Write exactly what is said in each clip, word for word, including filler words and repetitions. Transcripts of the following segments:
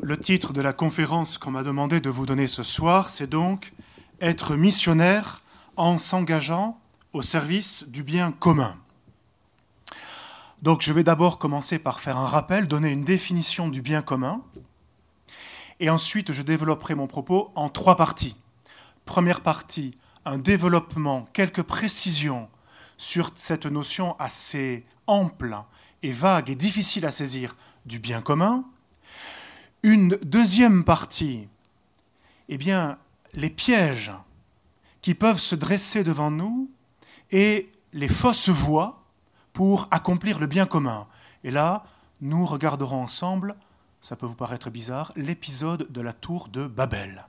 Le titre de la conférence qu'on m'a demandé de vous donner ce soir, c'est donc « Être missionnaire en s'engageant au service du bien commun ». Donc je vais d'abord commencer par faire un rappel, donner une définition du bien commun, et ensuite je développerai mon propos en trois parties. Première partie, un développement, quelques précisions sur cette notion assez ample et vague et difficile à saisir du bien commun. Une deuxième partie, eh bien, les pièges qui peuvent se dresser devant nous et les fausses voies pour accomplir le bien commun. Et là, nous regarderons ensemble, ça peut vous paraître bizarre, l'épisode de la tour de Babel.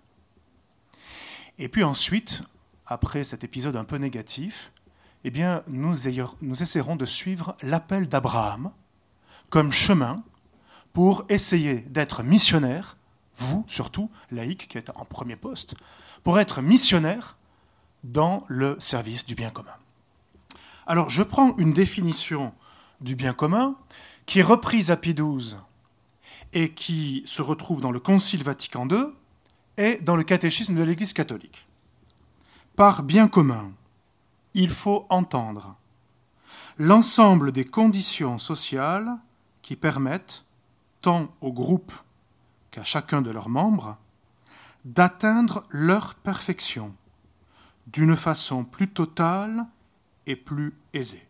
Et puis ensuite, après cet épisode un peu négatif, eh bien, nous, ayons, nous essaierons de suivre l'appel d'Abraham comme chemin pour essayer d'être missionnaire, vous surtout, laïcs qui êtes en premier poste, pour être missionnaire dans le service du bien commun. Alors, je prends une définition du bien commun qui est reprise à Pie douze et qui se retrouve dans le Concile Vatican deux et dans le catéchisme de l'Église catholique. Par bien commun, il faut entendre l'ensemble des conditions sociales qui permettent, tant au groupe qu'à chacun de leurs membres, d'atteindre leur perfection d'une façon plus totale et plus aisée.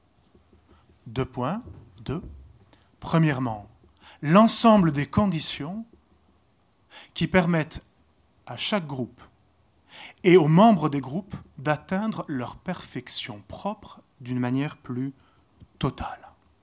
Deux points. Deux. Premièrement, l'ensemble des conditions qui permettent à chaque groupe et aux membres des groupes d'atteindre leur perfection propre d'une manière plus totale.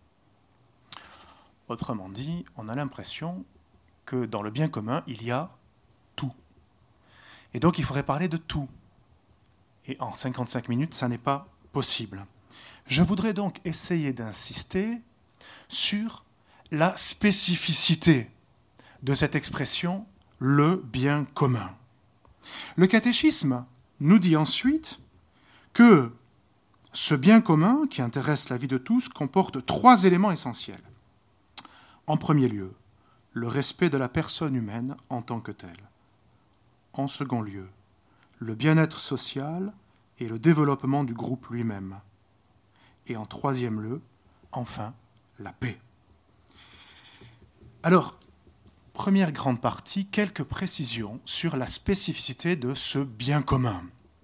Autrement dit, on a l'impression que dans le bien commun, il y a tout. Et donc, il faudrait parler de tout. Et en cinquante-cinq minutes, ça n'est pas possible. Je voudrais donc essayer d'insister sur la spécificité de cette expression « le bien commun ». Le catéchisme nous dit ensuite que ce bien commun, qui intéresse la vie de tous, comporte trois éléments essentiels. En premier lieu, le respect de la personne humaine en tant que telle. En second lieu, le bien-être social et le développement du groupe lui-même. Et en troisième lieu, enfin, la paix. Alors, première grande partie, quelques précisions sur la spécificité de ce bien commun.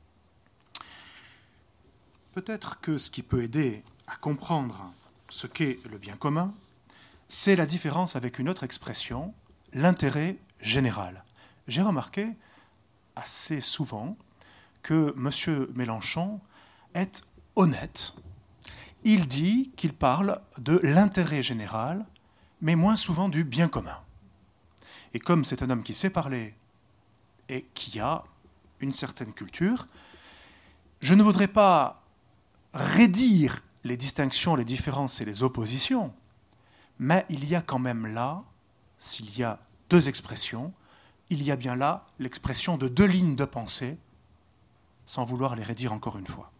Peut-être que ce qui peut aider à comprendre ce qu'est le bien commun, c'est la différence avec une autre expression, l'intérêt général. J'ai remarqué assez souvent que M. Mélenchon est honnête. Il dit qu'il parle de l'intérêt général, mais moins souvent du bien commun. Et comme c'est un homme qui sait parler et qui a une certaine culture, je ne voudrais pas raidir les distinctions, les différences et les oppositions, mais il y a quand même là, s'il y a deux expressions, il y a bien là l'expression de deux lignes de pensée, sans vouloir les raidir encore une fois.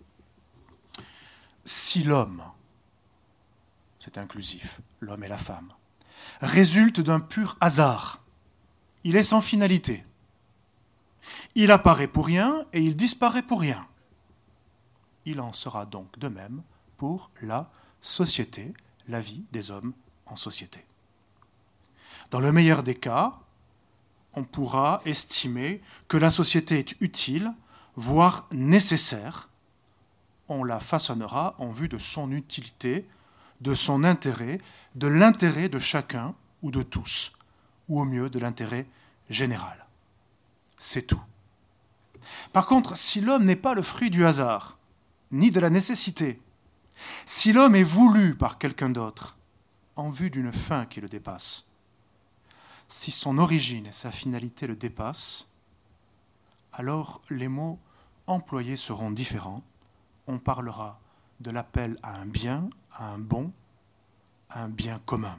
Si l'homme, c'est inclusif, l'homme et la femme, résulte d'un pur hasard, il est sans finalité. Il apparaît pour rien et il disparaît pour rien. Il en sera donc de même pour la société, la vie des hommes en société. Dans le meilleur des cas, on pourra estimer que la société est utile, voire nécessaire. On la façonnera en vue de son utilité, de son intérêt, de l'intérêt de chacun ou de tous, ou au mieux de l'intérêt général. C'est tout. Par contre, si l'homme n'est pas le fruit du hasard, ni de la nécessité, si l'homme est voulu par quelqu'un d'autre, en vue d'une fin qui le dépasse, si son origine et sa finalité le dépassent, alors les mots employés seront différents. On parlera de l'appel à un bien, à un bon, à un bien commun.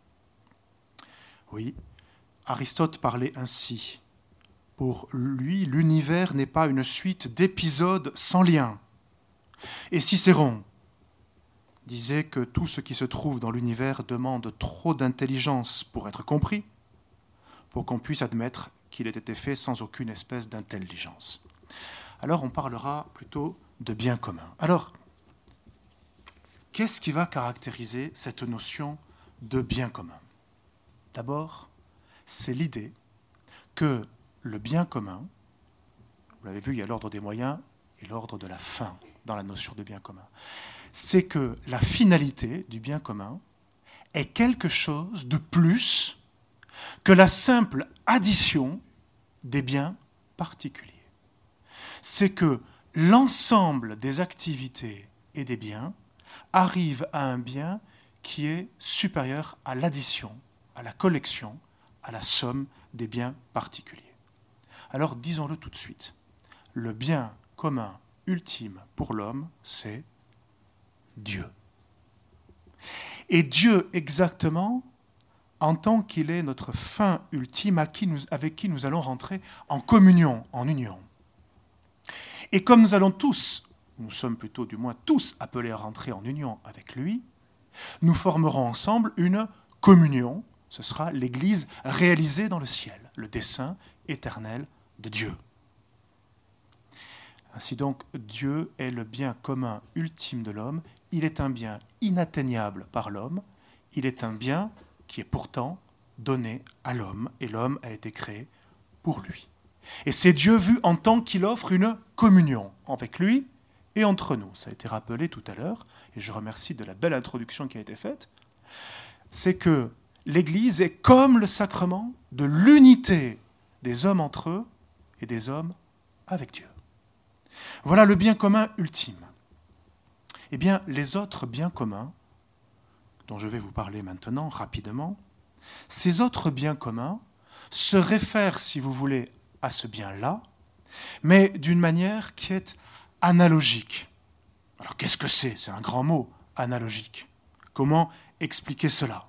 Oui, Aristote parlait ainsi. Pour lui, l'univers n'est pas une suite d'épisodes sans lien. Et Cicéron disait que tout ce qui se trouve dans l'univers demande trop d'intelligence pour être compris, pour qu'on puisse admettre qu'il ait été fait sans aucune espèce d'intelligence. Alors on parlera plutôt de bien commun. Alors, qu'est-ce qui va caractériser cette notion de bien commun? D'abord, c'est l'idée que le bien commun, vous l'avez vu, il y a l'ordre des moyens et l'ordre de la fin dans la notion de bien commun, c'est que la finalité du bien commun est quelque chose de plus que la simple addition des biens particuliers. C'est que l'ensemble des activités et des biens arrive à un bien qui est supérieur à l'addition, à la collection, à la somme des biens particuliers. Alors disons-le tout de suite, le bien commun ultime pour l'homme, c'est Dieu. Et Dieu exactement, en tant qu'il est notre fin ultime à qui nous, avec qui nous allons rentrer en communion, en union. Et comme nous allons tous, nous sommes plutôt du moins tous appelés à rentrer en union avec lui, nous formerons ensemble une communion, ce sera l'Église réalisée dans le ciel, le dessein éternel de Dieu. Ainsi donc, Dieu est le bien commun ultime de l'homme, il est un bien inatteignable par l'homme, il est un bien qui est pourtant donné à l'homme, et l'homme a été créé pour lui. Et c'est Dieu vu en tant qu'il offre une communion avec lui et entre nous. Ça a été rappelé tout à l'heure, et je remercie de la belle introduction qui a été faite. C'est que l'Église est comme le sacrement de l'unité des hommes entre eux et des hommes avec Dieu. Voilà le bien commun ultime. Eh bien, les autres biens communs, dont je vais vous parler maintenant rapidement, ces autres biens communs se réfèrent, si vous voulez, à ce bien-là, mais d'une manière qui est analogique. Alors qu'est-ce que c'est? C'est un grand mot, analogique. Comment expliquer cela?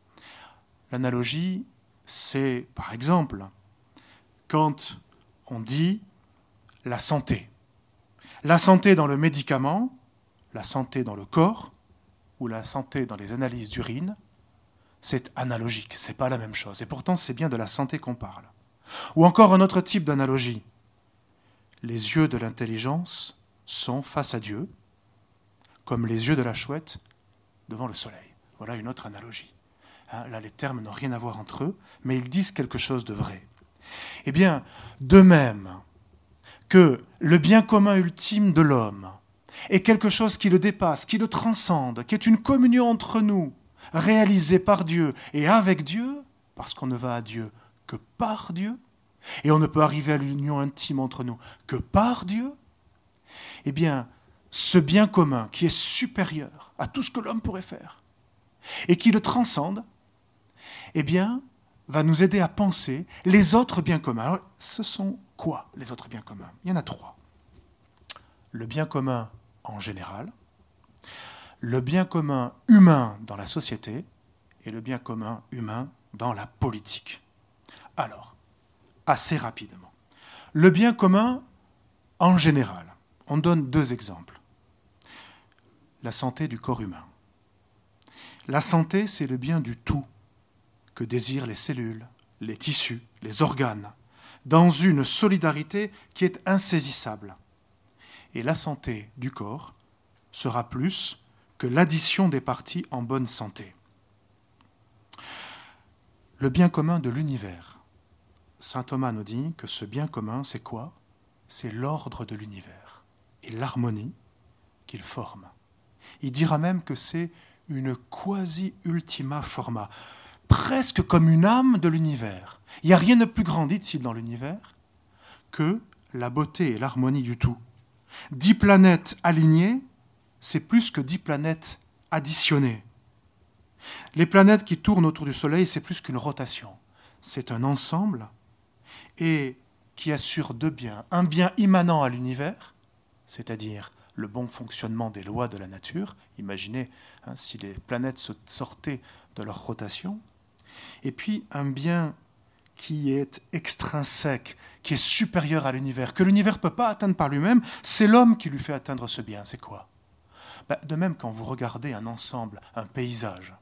L'analogie, c'est, par exemple, quand on dit la santé. La santé dans le médicament, la santé dans le corps, ou la santé dans les analyses d'urine, c'est analogique, ce n'est pas la même chose. Et pourtant, c'est bien de la santé qu'on parle. Ou encore un autre type d'analogie. Les yeux de l'intelligence sont face à Dieu, comme les yeux de la chouette devant le soleil. Voilà une autre analogie. Hein, là, les termes n'ont rien à voir entre eux, mais ils disent quelque chose de vrai. Eh bien, de même que le bien commun ultime de l'homme est quelque chose qui le dépasse, qui le transcende, qui est une communion entre nous, réalisée par Dieu et avec Dieu, parce qu'on ne va à Dieu que par Dieu, et on ne peut arriver à l'union intime entre nous que par Dieu, eh bien, ce bien commun qui est supérieur à tout ce que l'homme pourrait faire, et qui le transcende, eh bien, va nous aider à penser les autres biens communs. Alors, ce sont quoi, les autres biens communs? Il y en a trois. Le bien commun en général, le bien commun humain dans la société et le bien commun humain dans la politique. Alors, assez rapidement. Le bien commun en général. On donne deux exemples. La santé du corps humain. La santé, c'est le bien du tout que désirent les cellules, les tissus, les organes, dans une solidarité qui est insaisissable. Et la santé du corps sera plus que l'addition des parties en bonne santé. Le bien commun de l'univers. Saint Thomas nous dit que ce bien commun, c'est quoi? C'est l'ordre de l'univers et l'harmonie qu'il forme. Il dira même que c'est une quasi-ultima forma, presque comme une âme de l'univers. Il n'y a rien de plus grand, dit-il, dans l'univers que la beauté et l'harmonie du tout. Dix planètes alignées, c'est plus que dix planètes additionnées. Les planètes qui tournent autour du Soleil, c'est plus qu'une rotation. C'est un ensemble et qui assure deux biens. Un bien immanent à l'univers, c'est-à-dire le bon fonctionnement des lois de la nature. Imaginez hein, si les planètes sortaient de leur rotation. Et puis un bien qui est extrinsèque, qui est supérieur à l'univers, que l'univers ne peut pas atteindre par lui-même, c'est l'homme qui lui fait atteindre ce bien. C'est quoi? Ben, de même, quand vous regardez un ensemble, un paysage,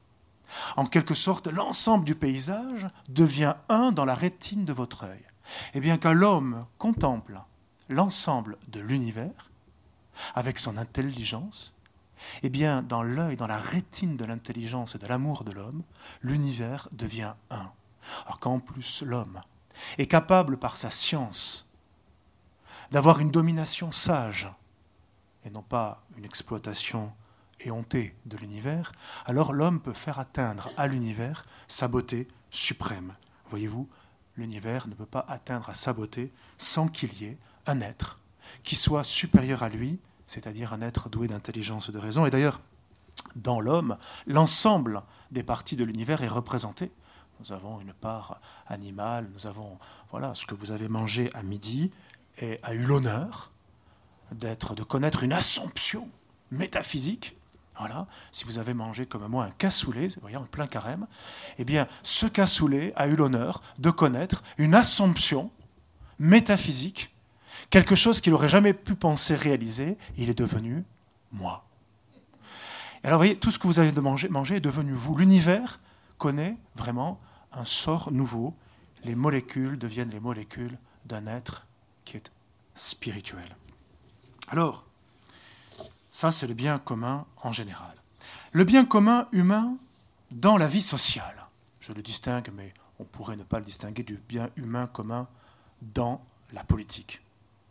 En quelque sorte, l'ensemble du paysage devient un dans la rétine de votre œil. Et bien quand l'homme contemple l'ensemble de l'univers, avec son intelligence, eh bien dans l'œil, dans la rétine de l'intelligence et de l'amour de l'homme, l'univers devient un. Alors qu'en plus l'homme est capable par sa science d'avoir une domination sage, et non pas une exploitation éhontée de l'univers, alors l'homme peut faire atteindre à l'univers sa beauté suprême. Voyez-vous, l'univers ne peut pas atteindre à sa beauté sans qu'il y ait un être qui soit supérieur à lui, c'est-à-dire un être doué d'intelligence et de raison. Et d'ailleurs, dans l'homme, l'ensemble des parties de l'univers est représenté. Nous avons une part animale, nous avons, voilà, ce que vous avez mangé à midi et a eu l'honneur d'être, de connaître une assomption métaphysique. Voilà, si vous avez mangé comme moi un cassoulet, vous voyez, en plein carême, eh bien, ce cassoulet a eu l'honneur de connaître une assomption métaphysique, quelque chose qu'il n'aurait jamais pu penser réaliser, il est devenu moi. Et alors, vous voyez, tout ce que vous avez de manger, manger est devenu vous. L'univers connaît vraiment un sort nouveau. Les molécules deviennent les molécules d'un être qui est spirituel. Alors, ça, c'est le bien commun en général. Le bien commun humain dans la vie sociale. Je le distingue, mais on pourrait ne pas le distinguer du bien humain commun dans la politique.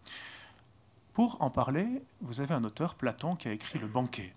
Pour en parler, vous avez un auteur, Platon, qui a écrit Le Banquet.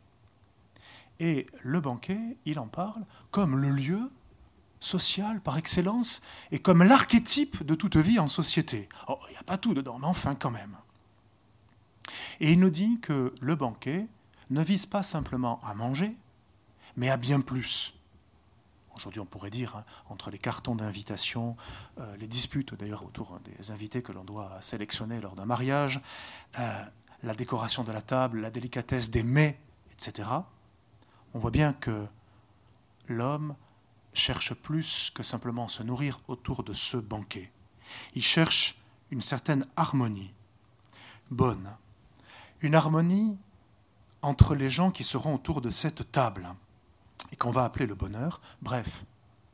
Et Le Banquet, il en parle comme le lieu social par excellence et comme l'archétype de toute vie en société. Oh, il n'y a pas tout dedans, mais enfin quand même. Et il nous dit que le banquet ne vise pas simplement à manger, mais à bien plus. Aujourd'hui, on pourrait dire, hein, entre les cartons d'invitation, euh, les disputes d'ailleurs autour des invités que l'on doit sélectionner lors d'un mariage, euh, la décoration de la table, la délicatesse des mets, et cetera, on voit bien que l'homme cherche plus que simplement se nourrir autour de ce banquet. Il cherche une certaine harmonie, bonne. Une harmonie entre les gens qui seront autour de cette table et qu'on va appeler le bonheur. Bref,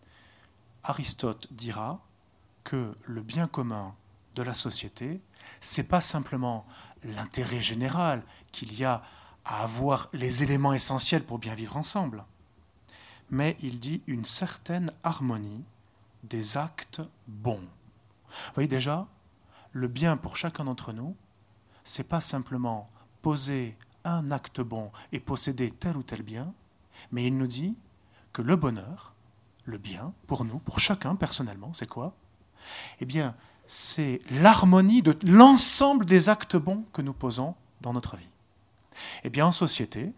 Aristote dira que le bien commun de la société, ce n'est pas simplement l'intérêt général qu'il y a à avoir les éléments essentiels pour bien vivre ensemble, mais il dit une certaine harmonie des actes bons. Vous voyez déjà, le bien pour chacun d'entre nous, ce n'est pas simplement poser un acte bon et posséder tel ou tel bien, mais il nous dit que le bonheur, le bien, pour nous, pour chacun personnellement, c'est quoi? Eh bien, c'est l'harmonie de l'ensemble des actes bons que nous posons dans notre vie. Eh bien, en société,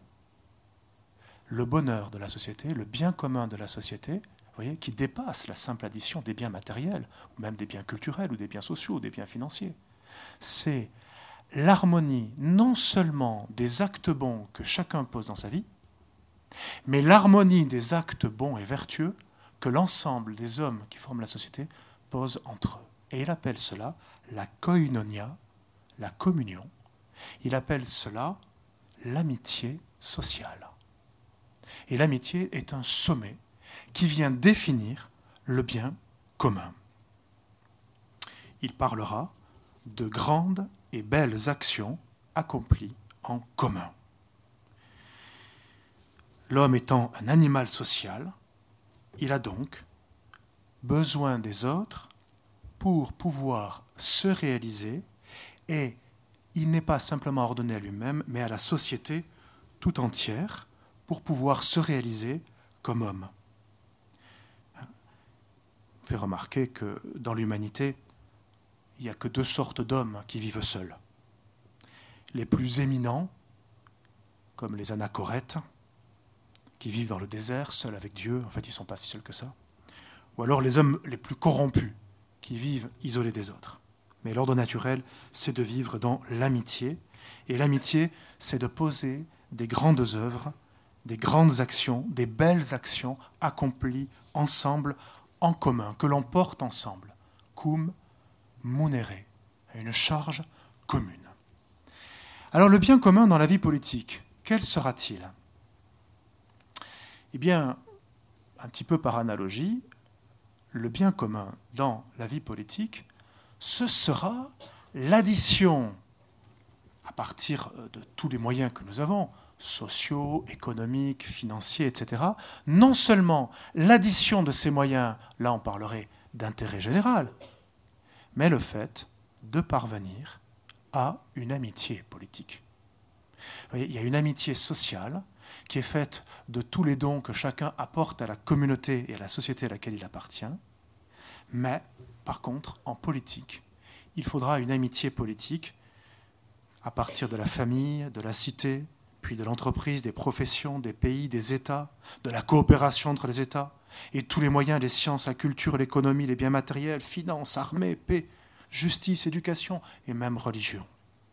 le bonheur de la société, le bien commun de la société, vous voyez, qui dépasse la simple addition des biens matériels, ou même des biens culturels, ou des biens sociaux, ou des biens financiers, c'est l'harmonie non seulement des actes bons que chacun pose dans sa vie, mais l'harmonie des actes bons et vertueux que l'ensemble des hommes qui forment la société posent entre eux. Et il appelle cela la koinonia, la communion. Il appelle cela l'amitié sociale. Et l'amitié est un sommet qui vient définir le bien commun. Il parlera de grandes et belles actions accomplies en commun. L'homme étant un animal social, il a donc besoin des autres pour pouvoir se réaliser, et il n'est pas simplement ordonné à lui-même, mais à la société tout entière pour pouvoir se réaliser comme homme. On fait remarquer que dans l'humanité, il n'y a que deux sortes d'hommes qui vivent seuls. Les plus éminents, comme les anachorètes, qui vivent dans le désert, seuls avec Dieu, en fait ils ne sont pas si seuls que ça. Ou alors les hommes les plus corrompus, qui vivent isolés des autres. Mais l'ordre naturel, c'est de vivre dans l'amitié. Et l'amitié, c'est de poser des grandes œuvres, des grandes actions, des belles actions accomplies ensemble, en commun, que l'on porte ensemble. Cum munere, une charge commune. Alors le bien commun dans la vie politique, quel sera-t-il? Eh bien, un petit peu par analogie, le bien commun dans la vie politique, ce sera l'addition, à partir de tous les moyens que nous avons, sociaux, économiques, financiers, et cetera, non seulement l'addition de ces moyens, là on parlerait d'intérêt général, mais le fait de parvenir à une amitié politique. Vous voyez, il y a une amitié sociale qui est faite de tous les dons que chacun apporte à la communauté et à la société à laquelle il appartient, mais par contre, en politique, il faudra une amitié politique à partir de la famille, de la cité, puis de l'entreprise, des professions, des pays, des États, de la coopération entre les États, et tous les moyens, les sciences, la culture, l'économie, les biens matériels, finances, armée, paix, justice, éducation et même religion.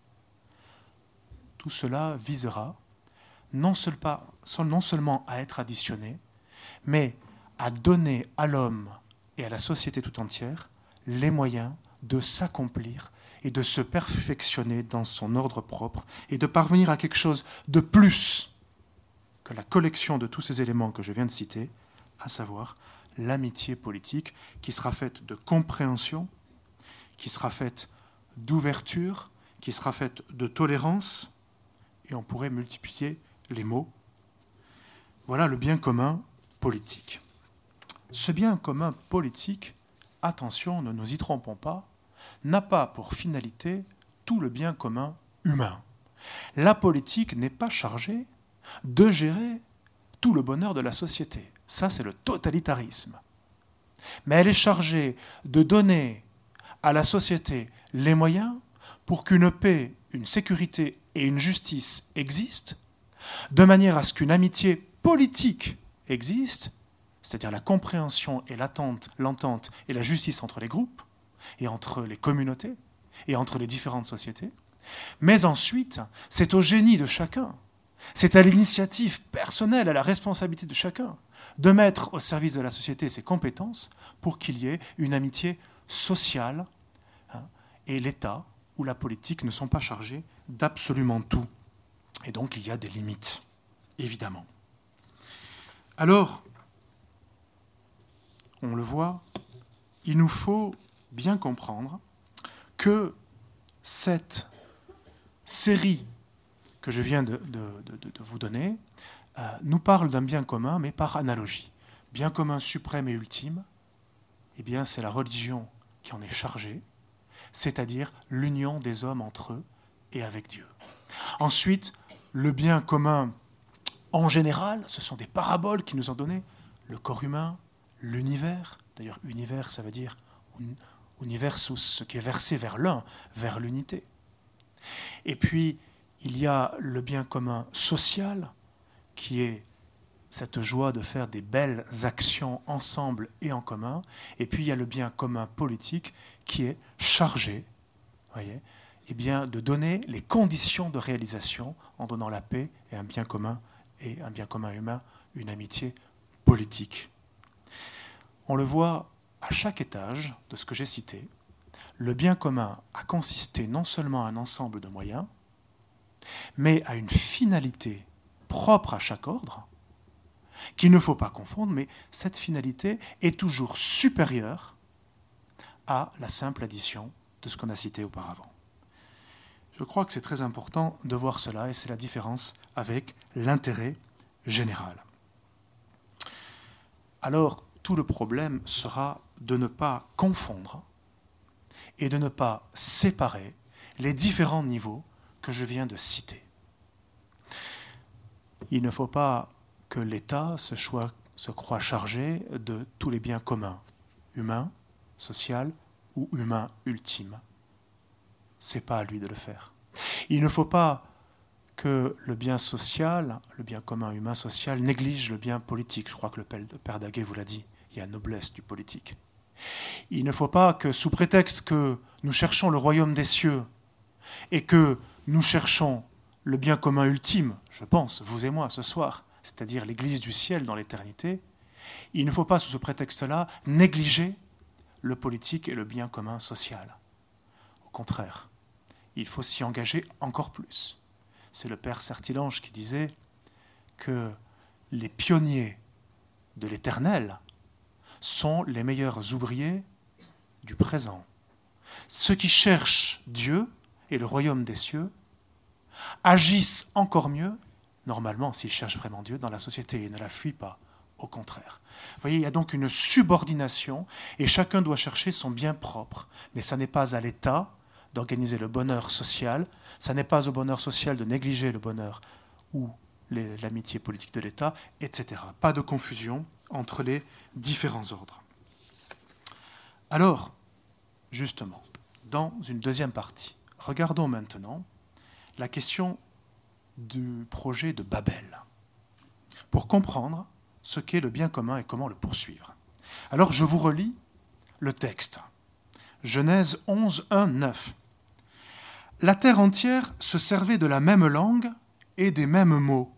Tout cela visera non, seul pas, non seulement à être additionné, mais à donner à l'homme et à la société tout entière les moyens de s'accomplir et de se perfectionner dans son ordre propre et de parvenir à quelque chose de plus que la collection de tous ces éléments que je viens de citer, à savoir l'amitié politique qui sera faite de compréhension, qui sera faite d'ouverture, qui sera faite de tolérance, et on pourrait multiplier les mots. Voilà le bien commun politique. Ce bien commun politique, attention, ne nous y trompons pas, n'a pas pour finalité tout le bien commun humain. La politique n'est pas chargée de gérer tout le bonheur de la société. Ça, c'est le totalitarisme. Mais elle est chargée de donner à la société les moyens pour qu'une paix, une sécurité et une justice existent, de manière à ce qu'une amitié politique existe, c'est-à-dire la compréhension et l'attente, l'entente et la justice entre les groupes, et entre les communautés, et entre les différentes sociétés. Mais ensuite, c'est au génie de chacun, c'est à l'initiative personnelle, à la responsabilité de chacun, de mettre au service de la société ses compétences pour qu'il y ait une amitié sociale, hein, et l'État ou la politique ne sont pas chargés d'absolument tout. Et donc, il y a des limites, évidemment. Alors, on le voit, il nous faut bien comprendre que cette série que je viens de, de, de, de vous donner euh, nous parle d'un bien commun, mais par analogie. Bien commun suprême et ultime, eh bien, c'est la religion qui en est chargée, c'est-à-dire l'union des hommes entre eux et avec Dieu. Ensuite, le bien commun en général, ce sont des paraboles qui nous ont donné le corps humain, l'univers. D'ailleurs, univers, ça veut dire universus, ce qui est versé vers l'un, vers l'unité. Et puis, il y a le bien commun social, qui est cette joie de faire des belles actions ensemble et en commun. Et puis, il y a le bien commun politique, qui est chargé, voyez, eh bien, de donner les conditions de réalisation en donnant la paix et un bien commun, et un bien commun humain, une amitié politique. On le voit à chaque étage de ce que j'ai cité, le bien commun a consisté non seulement à un ensemble de moyens, mais à une finalité propre à chaque ordre, qu'il ne faut pas confondre, mais cette finalité est toujours supérieure à la simple addition de ce qu'on a cité auparavant. Je crois que c'est très important de voir cela, et c'est la différence avec l'intérêt général. Alors, tout le problème sera de ne pas confondre et de ne pas séparer les différents niveaux que je viens de citer. Il ne faut pas que l'État se, choix, se croie chargé de tous les biens communs, humains, sociaux ou humains ultimes. Ce n'est pas à lui de le faire. Il ne faut pas que le bien social, le bien commun humain social, néglige le bien politique. Je crois que le père Daguet vous l'a dit, il y a noblesse du politique. Il ne faut pas que, sous prétexte que nous cherchons le royaume des cieux et que nous cherchons le bien commun ultime, je pense, vous et moi, ce soir, c'est-à-dire l'Église du ciel dans l'éternité, il ne faut pas, sous ce prétexte-là, négliger le politique et le bien commun social. Au contraire, il faut s'y engager encore plus. C'est le père Sertilange qui disait que les pionniers de l'Éternel sont les meilleurs ouvriers du présent. Ceux qui cherchent Dieu et le royaume des cieux agissent encore mieux, normalement, s'ils cherchent vraiment Dieu, dans la société et ne la fuient pas, au contraire. Vous voyez, il y a donc une subordination et chacun doit chercher son bien propre, mais ça n'est pas à l'État d'organiser le bonheur social, ça n'est pas au bonheur social de négliger le bonheur ou les, l'amitié politique de l'État, et cetera. Pas de confusion entre les différents ordres. Alors, justement, dans une deuxième partie, regardons maintenant la question du projet de Babel, pour comprendre ce qu'est le bien commun et comment le poursuivre. Alors, je vous relis le texte. Genèse onze, un, neuf. La terre entière se servait de la même langue et des mêmes mots.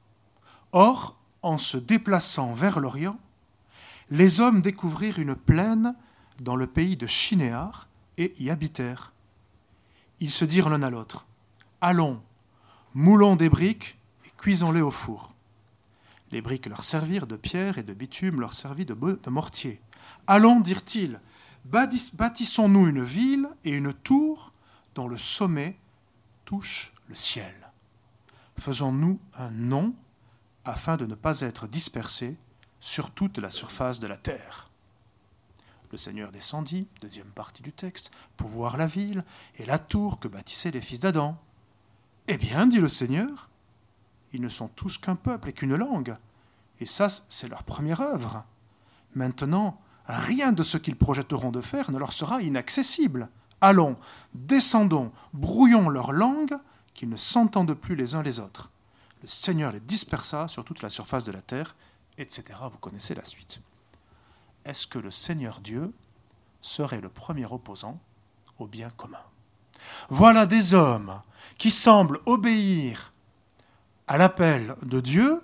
Or, en se déplaçant vers l'Orient, les hommes découvrirent une plaine dans le pays de Shinéar et y habitèrent. Ils se dirent l'un à l'autre, « Allons, moulons des briques et cuisons-les au four. » Les briques leur servirent de pierre et de bitume leur servit de, de mortier. « Allons, dirent-ils, bâtissons-nous une ville et une tour dont le sommet touche le ciel. Faisons-nous un nom afin de ne pas être dispersés sur toute la surface de la terre. » Le Seigneur descendit, deuxième partie du texte, pour voir la ville et la tour que bâtissaient les fils d'Adam. « Eh bien, dit le Seigneur, ils ne sont tous qu'un peuple et qu'une langue, et ça, c'est leur première œuvre. Maintenant, rien de ce qu'ils projetteront de faire ne leur sera inaccessible. Allons, descendons, brouillons leur langue, qu'ils ne s'entendent plus les uns les autres. Le Seigneur les dispersa sur toute la surface de la terre, et cetera. Vous connaissez la suite. Est-ce que le Seigneur Dieu serait le premier opposant au bien commun? Voilà des hommes qui semblent obéir à l'appel de Dieu.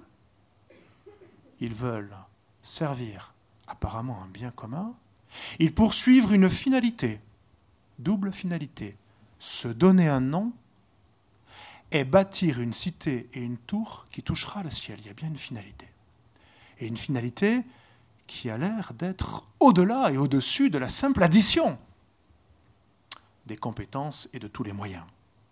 Ils veulent servir apparemment un bien commun. Ils poursuivent une finalité, double finalité, se donner un nom et bâtir une cité et une tour qui touchera le ciel. Il y a bien une finalité. Et une finalité qui a l'air d'être au-delà et au-dessus de la simple addition des compétences et de tous les moyens.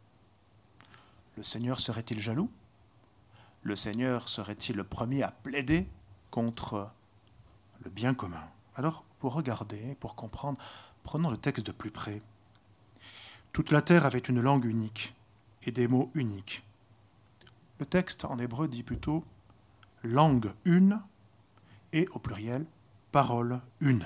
Le Seigneur serait-il jaloux? Le Seigneur serait-il le premier à plaider contre le bien commun? Alors, pour regarder, pour comprendre, prenons le texte de plus près. Toute la terre avait une langue unique et des mots uniques. Le texte en hébreu dit plutôt langue une et au pluriel parole une.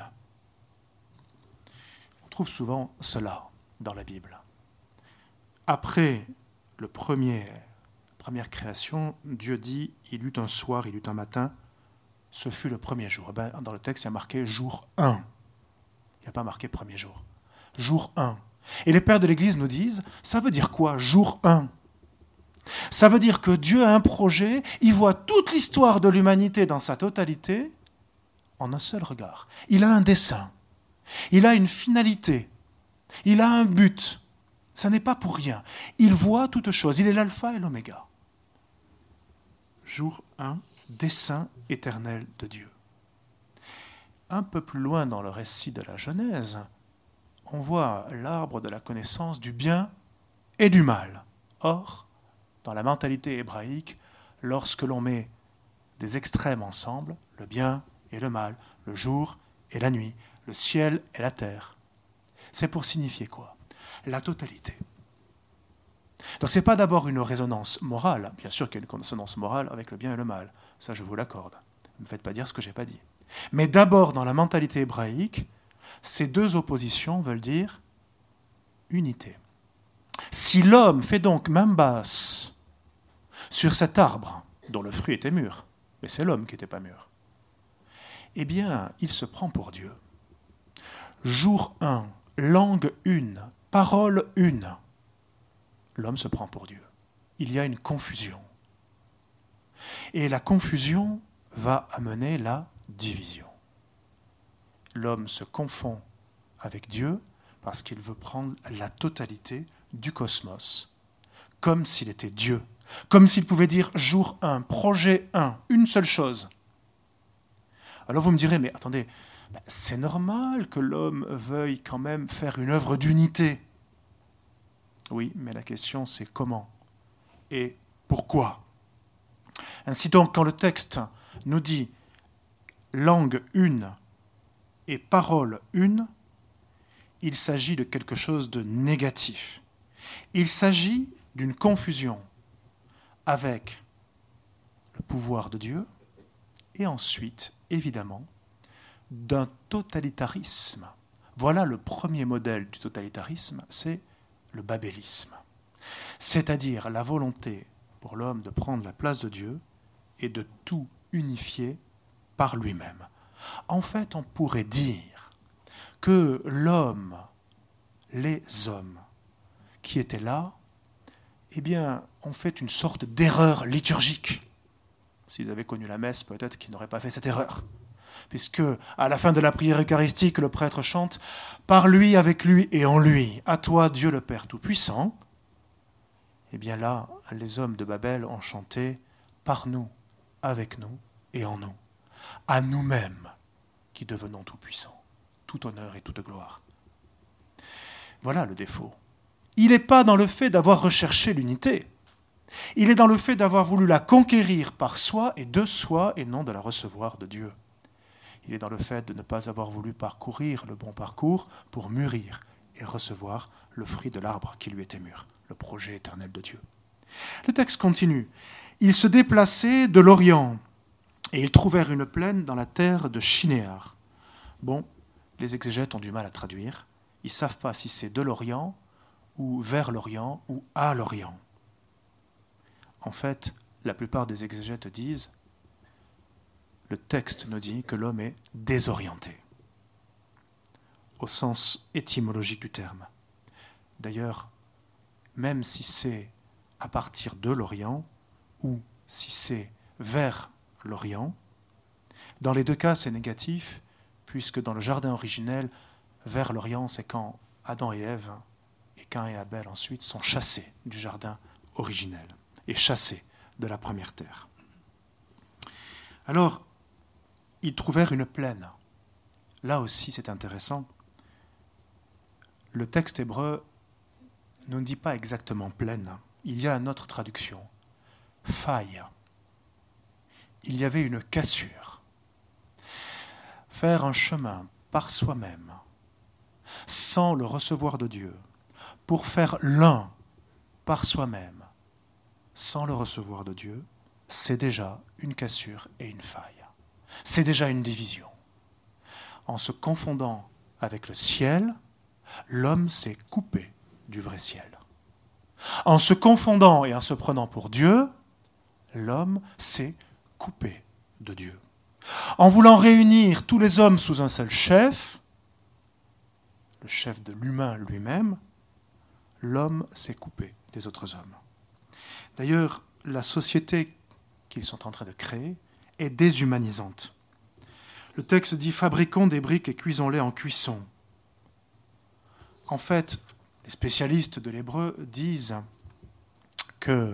On trouve souvent cela dans la Bible. Après le premier, la première création, Dieu dit il y eut un soir, il y eut un matin, ce fut le premier jour. Eh bien, dans le texte, il y a marqué jour un. Il n'y a pas marqué premier jour. Jour un. Et les pères de l'Église nous disent, ça veut dire quoi, jour un? Ça veut dire que Dieu a un projet, il voit toute l'histoire de l'humanité dans sa totalité en un seul regard. Il a un dessein, il a une finalité, il a un but. Ça n'est pas pour rien. Il voit toutes choses, il est l'alpha et l'oméga. Jour un, dessein éternel de Dieu. Un peu plus loin dans le récit de la Genèse, on voit l'arbre de la connaissance du bien et du mal. Or, dans la mentalité hébraïque, lorsque l'on met des extrêmes ensemble, le bien et le mal, le jour et la nuit, le ciel et la terre, c'est pour signifier quoi? La totalité. Donc ce n'est pas d'abord une résonance morale, bien sûr qu'il y a une résonance morale avec le bien et le mal, ça je vous l'accorde, ne me faites pas dire ce que je n'ai pas dit. Mais d'abord dans la mentalité hébraïque, ces deux oppositions veulent dire unité. Si l'homme fait donc main basse sur cet arbre dont le fruit était mûr, mais c'est l'homme qui n'était pas mûr, eh bien, il se prend pour Dieu. Jour un, langue une, parole une. L'homme se prend pour Dieu. Il y a une confusion. Et la confusion va amener la division. L'homme se confond avec Dieu parce qu'il veut prendre la totalité du cosmos, comme s'il était Dieu, comme s'il pouvait dire jour un, projet un, une seule chose. Alors vous me direz, mais attendez, ben, c'est normal que l'homme veuille quand même faire une œuvre d'unité. Oui, mais la question c'est comment et pourquoi. Ainsi donc, quand le texte nous dit langue une et parole une, il s'agit de quelque chose de négatif. Il s'agit d'une confusion avec le pouvoir de Dieu et ensuite, évidemment, d'un totalitarisme. Voilà le premier modèle du totalitarisme, c'est le babélisme. C'est-à-dire la volonté pour l'homme de prendre la place de Dieu et de tout unifier par lui-même. En fait, on pourrait dire que l'homme, les hommes qui étaient là, eh bien, ont fait une sorte d'erreur liturgique. S'ils avaient connu la messe, peut-être qu'ils n'auraient pas fait cette erreur. Puisque, à la fin de la prière eucharistique, le prêtre chante « Par lui, avec lui et en lui, à toi, Dieu le Père Tout-Puissant », eh bien là, les hommes de Babel ont chanté « Par nous, avec nous et en nous, à nous-mêmes qui devenons tout-puissants, tout honneur et toute gloire. » Voilà le défaut. Il n'est pas dans le fait d'avoir recherché l'unité. Il est dans le fait d'avoir voulu la conquérir par soi et de soi et non de la recevoir de Dieu. Il est dans le fait de ne pas avoir voulu parcourir le bon parcours pour mûrir et recevoir le fruit de l'arbre qui lui était mûr, le projet éternel de Dieu. Le texte continue. Ils se déplaçaient de l'Orient et ils trouvèrent une plaine dans la terre de Shinéar. Bon, les exégètes ont du mal à traduire. Ils ne savent pas si c'est de l'Orient ou vers l'Orient ou à l'Orient. En fait, la plupart des exégètes disent le texte nous dit que l'homme est désorienté, au sens étymologique du terme. D'ailleurs, même si c'est à partir de l'Orient ou si c'est vers l'Orient, dans les deux cas, c'est négatif, puisque dans le jardin originel, vers l'Orient, c'est quand Adam et Ève, et Caïn et Abel ensuite, sont chassés du jardin originel et chassés de la première terre. Alors, ils trouvèrent une plaine. Là aussi, c'est intéressant. Le texte hébreu ne dit pas exactement plaine. Il y a une autre traduction. Faille. Il y avait une cassure. Faire un chemin par soi-même, sans le recevoir de Dieu, pour faire l'un par soi-même, sans le recevoir de Dieu, c'est déjà une cassure et une faille. C'est déjà une division. En se confondant avec le ciel, l'homme s'est coupé du vrai ciel. En se confondant et en se prenant pour Dieu, l'homme s'est coupé de Dieu. En voulant réunir tous les hommes sous un seul chef, le chef de l'humain lui-même, l'homme s'est coupé des autres hommes. D'ailleurs, la société qu'ils sont en train de créer est déshumanisante. Le texte dit « Fabriquons des briques et cuisons-les en cuisson ». En fait, les spécialistes de l'hébreu disent que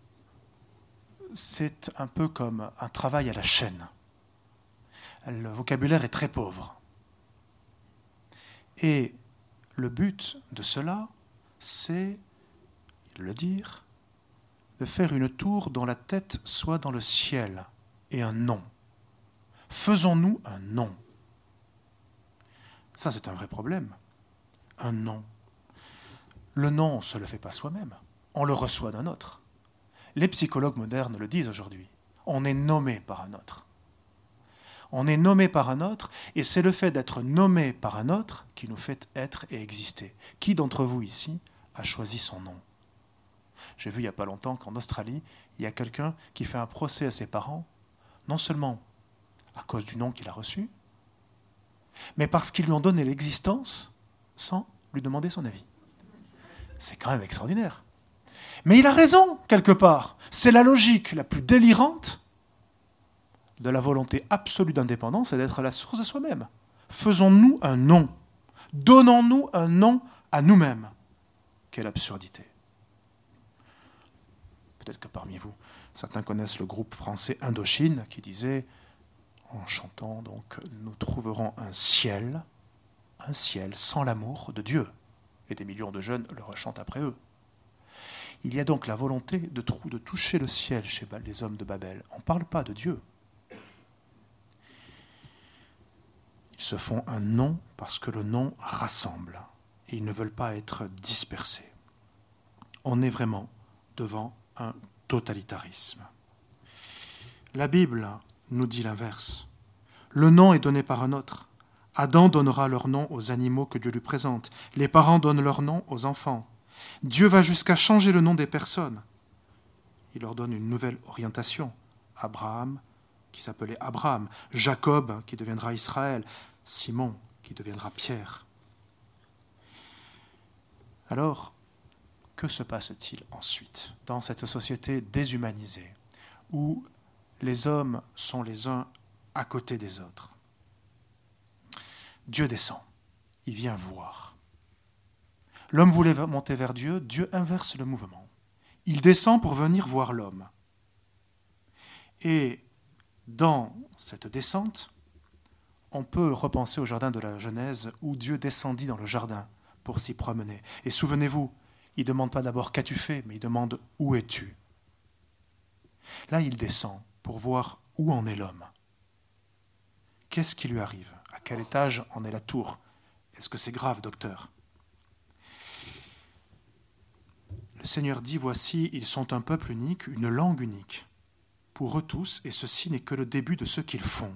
c'est un peu comme un travail à la chaîne. Le vocabulaire est très pauvre. Et le but de cela, c'est, le dire, de faire une tour dont la tête soit dans le ciel et un nom. Faisons-nous un nom. Ça, c'est un vrai problème. Un nom. Le nom, on ne se le fait pas soi-même. On le reçoit d'un autre. Les psychologues modernes le disent aujourd'hui. On est nommé par un autre. On est nommé par un autre, et c'est le fait d'être nommé par un autre qui nous fait être et exister. Qui d'entre vous ici a choisi son nom ? J'ai vu il n'y a pas longtemps qu'en Australie, il y a quelqu'un qui fait un procès à ses parents, non seulement à cause du nom qu'il a reçu, mais parce qu'ils lui ont donné l'existence sans lui demander son avis. C'est quand même extraordinaire. Mais il a raison, quelque part. C'est la logique la plus délirante de la volonté absolue d'indépendance et d'être la source de soi-même. Faisons-nous un nom. Donnons-nous un nom à nous-mêmes. Quelle absurdité. Peut-être que parmi vous, certains connaissent le groupe français Indochine qui disait en chantant, donc, nous trouverons un ciel, un ciel sans l'amour de Dieu. Et des millions de jeunes le rechantent après eux. Il y a donc la volonté de, de toucher le ciel chez les hommes de Babel. On ne parle pas de Dieu. Ils se font un nom parce que le nom rassemble. Et ils ne veulent pas être dispersés. On est vraiment devant un totalitarisme. La Bible nous dit l'inverse. Le nom est donné par un autre. Adam donnera leur nom aux animaux que Dieu lui présente. Les parents donnent leur nom aux enfants. Dieu va jusqu'à changer le nom des personnes. Il leur donne une nouvelle orientation. Abraham, qui s'appelait Abraham. Jacob, qui deviendra Israël. Simon, qui deviendra Pierre. Alors, que se passe-t-il ensuite dans cette société déshumanisée, où les hommes sont les uns à côté des autres? Dieu descend, il vient voir. L'homme voulait monter vers Dieu, Dieu inverse le mouvement. Il descend pour venir voir l'homme. Et dans cette descente, on peut repenser au jardin de la Genèse où Dieu descendit dans le jardin pour s'y promener. Et souvenez-vous, il ne demande pas d'abord « qu'as-tu fait ?», mais il demande « où es-tu » ? Là, il descend pour voir où en est l'homme. Qu'est-ce qui lui arrive ? À quel étage en est la tour ? Est-ce que c'est grave, docteur ? Le Seigneur dit, voici, ils sont un peuple unique, une langue unique, pour eux tous, et ceci n'est que le début de ce qu'ils font.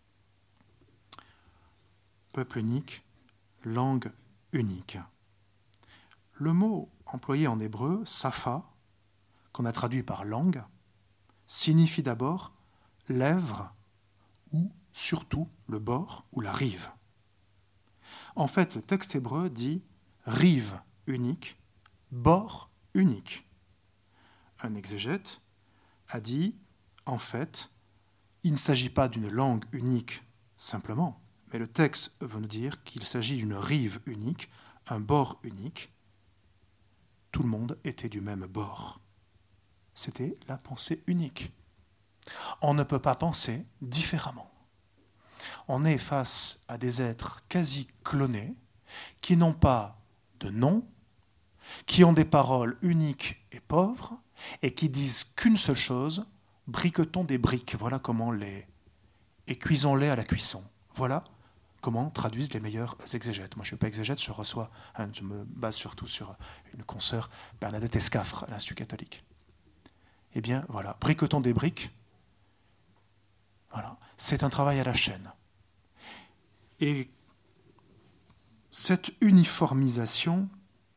Peuple unique, langue unique. Le mot employé en hébreu, safa, qu'on a traduit par langue, signifie d'abord lèvre ou surtout le bord ou la rive. En fait, le texte hébreu dit rive unique, bord unique. Un exégète a dit, en fait, il ne s'agit pas d'une langue unique simplement, mais le texte veut nous dire qu'il s'agit d'une rive unique, un bord unique. Tout le monde était du même bord. C'était la pensée unique. On ne peut pas penser différemment. On est face à des êtres quasi clonés qui n'ont pas de nom, qui ont des paroles uniques et pauvres et qui disent qu'une seule chose, briquetons des briques, voilà comment les... et cuisons-les à la cuisson. Voilà comment traduisent les meilleurs exégètes. Moi, je ne suis pas exégète, je reçois, hein, je me base surtout sur une consoeur, Bernadette Escaffre, à l'Institut catholique. Eh bien, voilà, briquetons des briques, voilà, c'est un travail à la chaîne. Et cette uniformisation,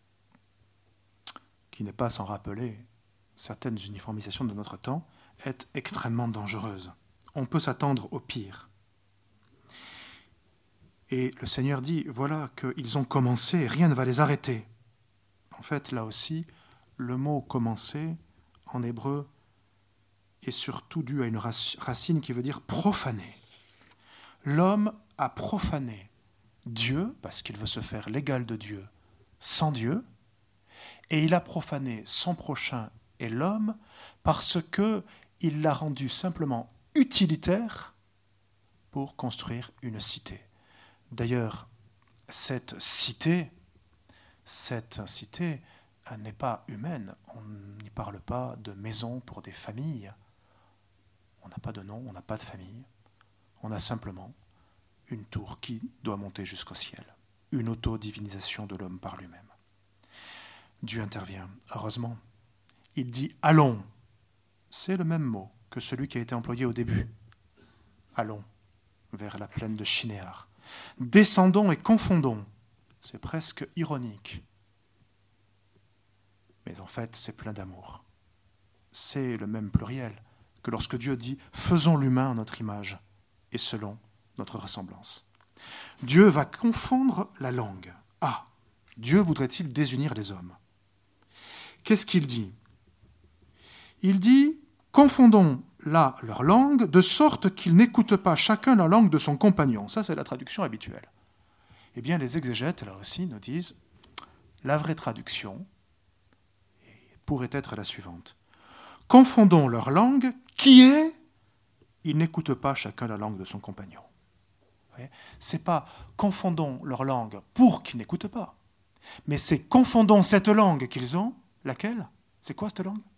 qui n'est pas sans rappeler certaines uniformisations de notre temps, est extrêmement dangereuse. On peut s'attendre au pire. Et le Seigneur dit, voilà qu'ils ont commencé et rien ne va les arrêter. En fait, là aussi, le mot « commencer » en hébreu est surtout dû à une racine qui veut dire « profaner ». L'homme a profané Dieu, parce qu'il veut se faire l'égal de Dieu sans Dieu, et il a profané son prochain et l'homme parce qu'il l'a rendu simplement utilitaire pour construire une cité. D'ailleurs, cette cité, cette cité n'est pas humaine. On n'y parle pas de maison pour des familles. On n'a pas de nom, on n'a pas de famille. On a simplement une tour qui doit monter jusqu'au ciel. Une autodivinisation de l'homme par lui-même. Dieu intervient, heureusement. Il dit « allons ». C'est le même mot que celui qui a été employé au début. Allons vers la plaine de Shinéar. Descendons et confondons. C'est presque ironique. Mais en fait, c'est plein d'amour. C'est le même pluriel que lorsque Dieu dit « faisons l'humain à notre image et selon notre ressemblance ». Dieu va confondre la langue. Ah, Dieu voudrait-il désunir les hommes ? Qu'est-ce qu'il dit ? Il dit « confondons là leur langue, de sorte qu'ils n'écoutent pas chacun la langue de son compagnon ». Ça, c'est la traduction habituelle. Eh bien, les exégètes, là aussi, nous disent la vraie traduction pourrait être la suivante. « Confondons leur langue, qui est ils n'écoutent pas chacun la langue de son compagnon. Ce n'est pas confondons leur langue pour qu'ils n'écoutent pas, mais c'est confondons cette langue qu'ils ont, laquelle? C'est quoi cette langue?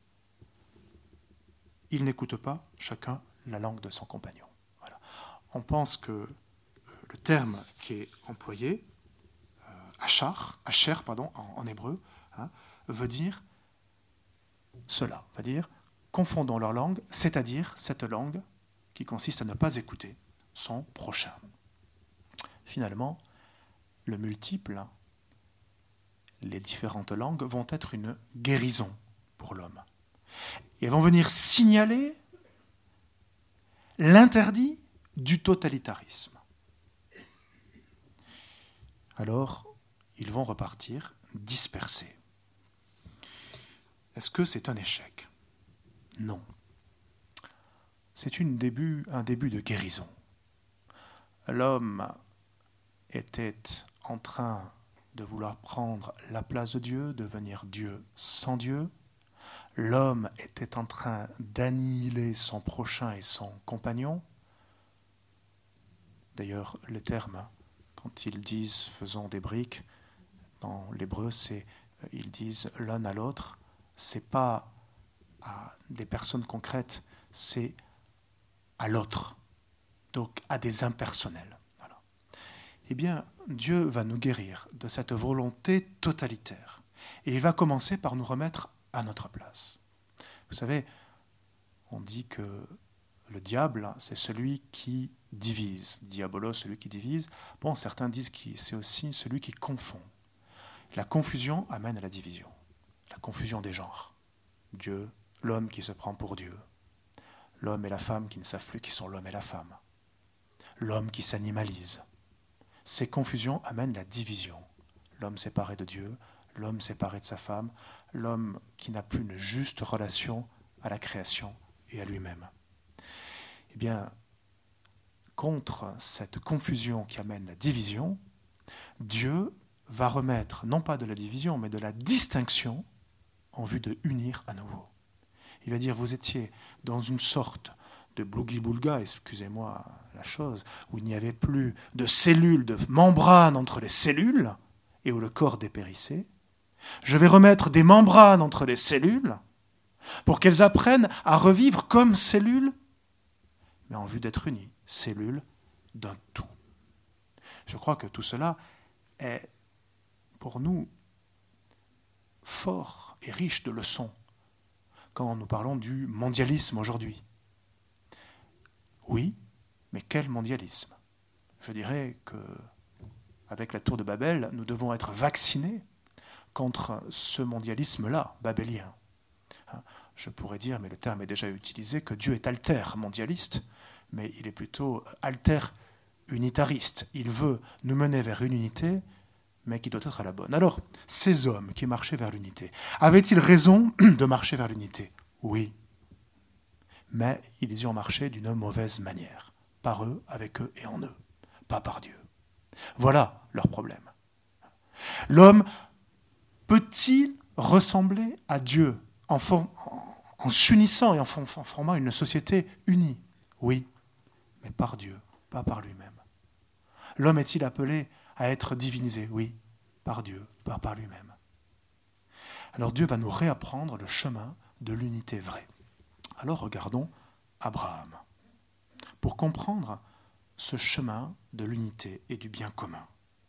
Ils n'écoutent pas chacun la langue de son compagnon. Voilà. On pense que le terme qui est employé, euh, achar, acher, pardon, en, en hébreu, hein, veut dire cela, veut dire confondons leur langue, c'est-à-dire cette langue qui consiste à ne pas écouter son prochain. Finalement, le multiple, les différentes langues vont être une guérison pour l'homme. Et vont venir signaler l'interdit du totalitarisme. Alors, ils vont repartir dispersés. Est-ce que c'est un échec? Non. C'est une début, un début de guérison. L'homme était en train de vouloir prendre la place de Dieu, devenir Dieu sans Dieu. L'homme était en train d'annihiler son prochain et son compagnon. D'ailleurs, le terme, quand ils disent « faisons des briques », dans l'hébreu, c'est ils disent l'un à l'autre. Ce n'est pas à des personnes concrètes, c'est à l'autre, donc à des impersonnels. Voilà. Eh bien, Dieu va nous guérir de cette volonté totalitaire. Et il va commencer par nous remettre à notre place. Vous savez, on dit que le diable, c'est celui qui divise. Diabolos, celui qui divise. Bon, certains disent que c'est aussi celui qui confond. La confusion amène à la division. La confusion des genres. Dieu, l'homme qui se prend pour Dieu. L'homme et la femme qui ne savent plus qui sont l'homme et la femme. L'homme qui s'animalise. Ces confusions amènent la division. L'homme séparé de Dieu, l'homme séparé de sa femme, l'homme qui n'a plus une juste relation à la création et à lui-même. Eh bien, contre cette confusion qui amène la division, Dieu va remettre, non pas de la division, mais de la distinction en vue de unir à nouveau. Il va dire, vous étiez dans une sorte de blougi-boulga, excusez-moi la chose, où il n'y avait plus de cellules, de membranes entre les cellules, et où le corps dépérissait. Je vais remettre des membranes entre les cellules pour qu'elles apprennent à revivre comme cellules, mais en vue d'être unies, cellules d'un tout. Je crois que tout cela est, pour nous, fort et riche de leçons quand nous parlons du mondialisme aujourd'hui. Oui, mais quel mondialisme? Je dirais que, avec la tour de Babel, nous devons être vaccinés contre ce mondialisme-là, babélien. Je pourrais dire, mais le terme est déjà utilisé, que Dieu est alter-mondialiste, mais il est plutôt alter-unitariste. Il veut nous mener vers une unité, mais qui doit être à la bonne. Alors, ces hommes qui marchaient vers l'unité, avaient-ils raison de marcher vers l'unité? Oui. Mais ils y ont marché d'une mauvaise manière. Par eux, avec eux et en eux. Pas par Dieu. Voilà leur problème. L'homme peut-il ressembler à Dieu en, for- en s'unissant et en, for- en formant une société unie? Oui, mais par Dieu, pas par lui-même. L'homme est-il appelé à être divinisé? Oui, par Dieu, pas par lui-même. Alors Dieu va nous réapprendre le chemin de l'unité vraie. Alors regardons Abraham, pour comprendre ce chemin de l'unité et du bien commun.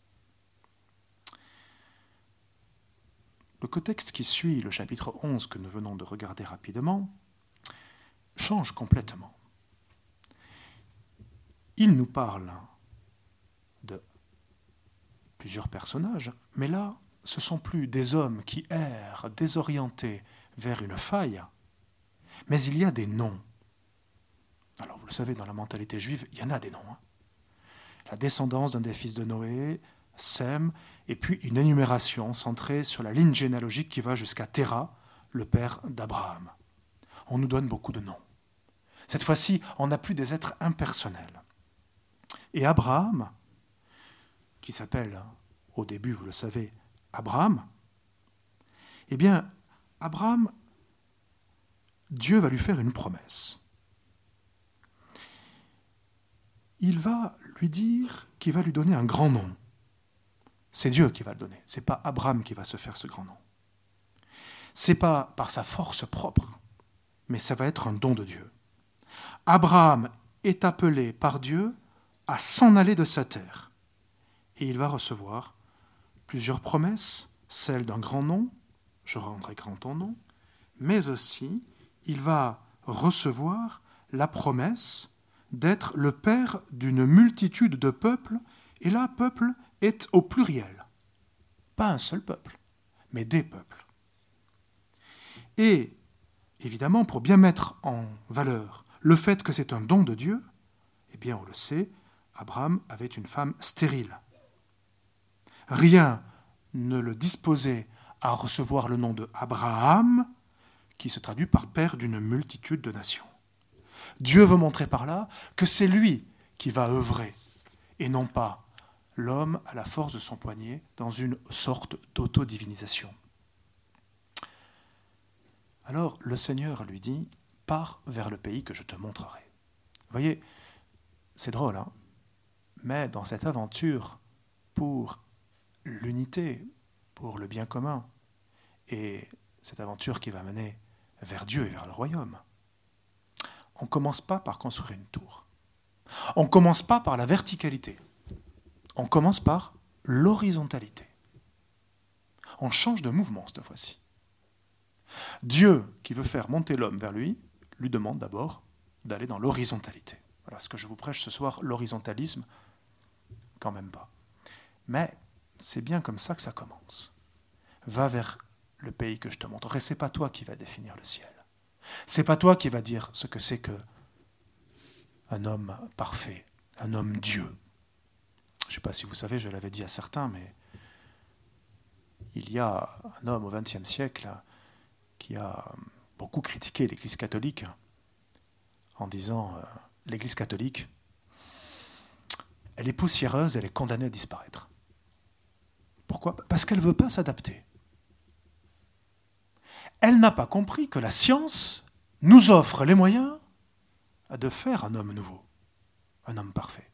Le contexte qui suit le chapitre onze que nous venons de regarder rapidement change complètement. Il nous parle de plusieurs personnages, mais là, ce ne sont plus des hommes qui errent désorientés vers une faille, mais il y a des noms. Alors vous le savez, dans la mentalité juive, il y en a des noms. Hein. La descendance d'un des fils de Noé, Sem, et puis une énumération centrée sur la ligne généalogique qui va jusqu'à Téra, le père d'Abraham. On nous donne beaucoup de noms. Cette fois-ci, on n'a plus des êtres impersonnels. Et Abraham, qui s'appelle, au début, vous le savez, Abraham, eh bien, Abraham, Dieu va lui faire une promesse. il va lui dire qu'il va lui donner un grand nom. C'est Dieu qui va le donner. Ce n'est pas Abraham qui va se faire ce grand nom. Ce n'est pas par sa force propre, mais ça va être un don de Dieu. Abraham est appelé par Dieu à s'en aller de sa terre. Et il va recevoir plusieurs promesses, celle d'un grand nom, je rendrai grand ton nom, mais aussi il va recevoir la promesse d'être le père d'une multitude de peuples, et là, peuple est au pluriel. Pas un seul peuple, mais des peuples. Et, évidemment, pour bien mettre en valeur le fait que c'est un don de Dieu, eh bien, on le sait, Abraham avait une femme stérile. Rien ne le disposait à recevoir le nom de Abraham, qui se traduit par père d'une multitude de nations. Dieu veut montrer par là que c'est lui qui va œuvrer, et non pas l'homme à la force de son poignet dans une sorte d'autodivinisation. Alors le Seigneur lui dit, pars vers le pays que je te montrerai. Vous voyez, c'est drôle, hein ? Mais dans cette aventure pour l'unité, pour le bien commun, et cette aventure qui va mener vers Dieu et vers le royaume, on ne commence pas par construire une tour. On ne commence pas par la verticalité. On commence par l'horizontalité. On change de mouvement cette fois-ci. Dieu, qui veut faire monter l'homme vers lui, lui demande d'abord d'aller dans l'horizontalité. Voilà ce que je vous prêche ce soir, l'horizontalisme, quand même pas. Mais c'est bien comme ça que ça commence. Va vers le pays que je te montrerai. C'est pas toi qui vas définir le ciel. C'est pas toi qui vas dire ce que c'est que un homme parfait, un homme Dieu. Je ne sais pas si vous savez, je l'avais dit à certains, mais il y a un homme au vingtième siècle qui a beaucoup critiqué l'Église catholique en disant euh, l'Église catholique, elle est poussiéreuse, elle est condamnée à disparaître. Pourquoi ? Parce qu'elle ne veut pas s'adapter. Elle n'a pas compris que la science nous offre les moyens de faire un homme nouveau, un homme parfait.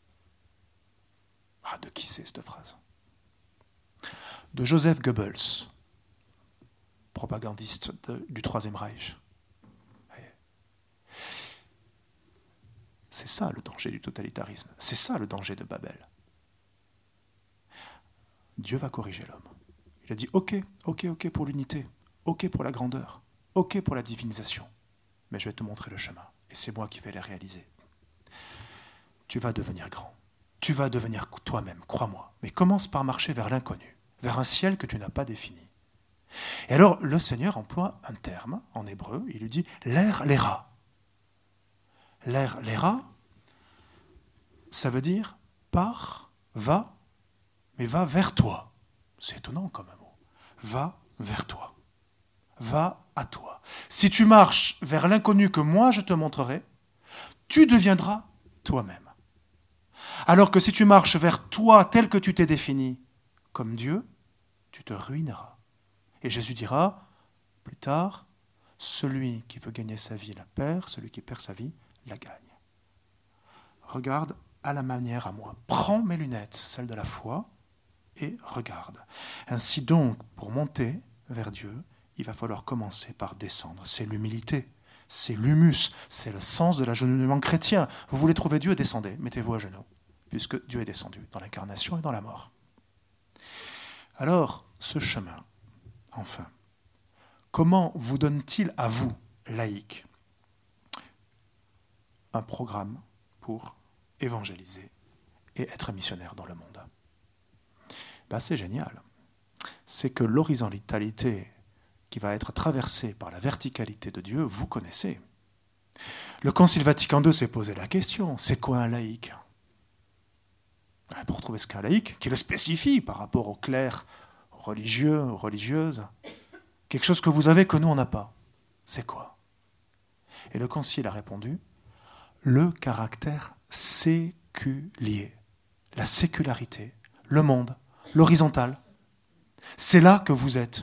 Ah, de qui c'est cette phrase ? De Joseph Goebbels, propagandiste de, du Troisième Reich. C'est ça le danger du totalitarisme. C'est ça le danger de Babel. Dieu va corriger l'homme. Il a dit ok, ok, ok pour l'unité, ok pour la grandeur, ok pour la divinisation, mais je vais te montrer le chemin, et c'est moi qui vais les réaliser. Tu vas devenir grand. Tu vas devenir toi-même, crois-moi. Mais commence par marcher vers l'inconnu, vers un ciel que tu n'as pas défini. Et alors, le Seigneur emploie un terme en hébreu, il lui dit « l'air léra ». L'air léra, ça veut dire « pars, va », mais va vers toi. C'est étonnant comme un mot. Va vers toi. Va à toi. Si tu marches vers l'inconnu que moi je te montrerai, tu deviendras toi-même. Alors que si tu marches vers toi tel que tu t'es défini comme Dieu, tu te ruineras. Et Jésus dira, plus tard, celui qui veut gagner sa vie la perd, celui qui perd sa vie la gagne. Regarde à la manière à moi. Prends mes lunettes, celles de la foi, et regarde. Ainsi donc, pour monter vers Dieu, il va falloir commencer par descendre. C'est l'humilité, c'est l'humus, c'est le sens de l'agenouillement chrétien. Vous voulez trouver Dieu, descendez, mettez-vous à genoux, puisque Dieu est descendu dans l'incarnation et dans la mort. Alors, ce chemin, enfin, comment vous donne-t-il à vous, laïcs, un programme pour évangéliser et être missionnaire dans le monde ? Ben, c'est génial. C'est que l'horizontalité qui va être traversée par la verticalité de Dieu, vous connaissez. Le Concile Vatican deux s'est posé la question, c'est quoi un laïc ? Ben, pour trouver ce qu'est un laïc, qui le spécifie par rapport aux clercs, aux religieux, aux religieuses, quelque chose que vous avez que nous on n'a pas. C'est quoi ? Et le Concile a répondu, le caractère séculier, la sécularité, le monde, l'horizontale. C'est là que vous êtes.